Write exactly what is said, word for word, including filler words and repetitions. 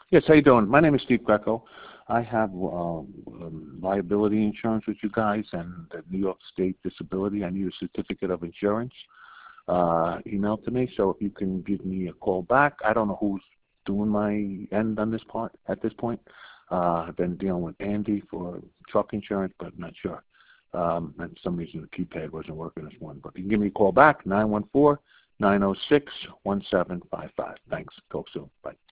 Yes, how you doing? My name is Steve Greco. I have uh, um, liability insurance with you guys and the New York State Disability. I need a certificate of insurance uh, emailed to me. So if you can give me a call back. I don't know who's doing my end on this part at this point. Uh, I've been dealing with Andy for truck insurance, but I'm not sure. Um, and for some reason the keypad wasn't working this one. But you can give me a call back, nine one four, nine oh six, one seven five five. Thanks. Talk soon. Bye.